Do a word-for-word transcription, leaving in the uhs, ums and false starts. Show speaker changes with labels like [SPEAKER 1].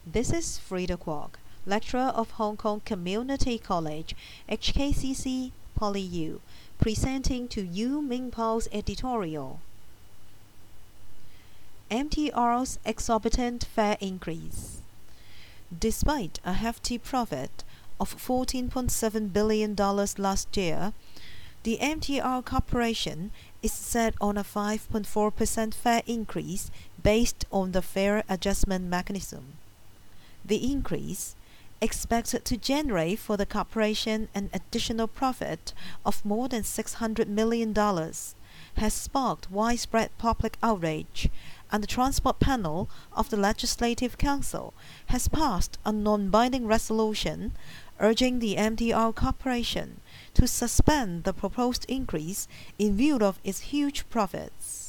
[SPEAKER 1] This is Frida Kwok, lecturer of Hong Kong Community College, H K C C PolyU, presenting to you Ming Pao's editorial. M T R's exorbitant fare increase. Despite a hefty profit of fourteen point seven billion dollars last year, the M T R Corporation is set on a five point four percent fare increase based on the fare adjustment mechanism. The increase, expected to generate for the corporation an additional profit of more than six hundred million dollars, has sparked widespread public outrage, and the Transport Panel of the Legislative Council has passed a non-binding resolution urging the M T R Corporation to suspend the proposed increase in view of its huge profits.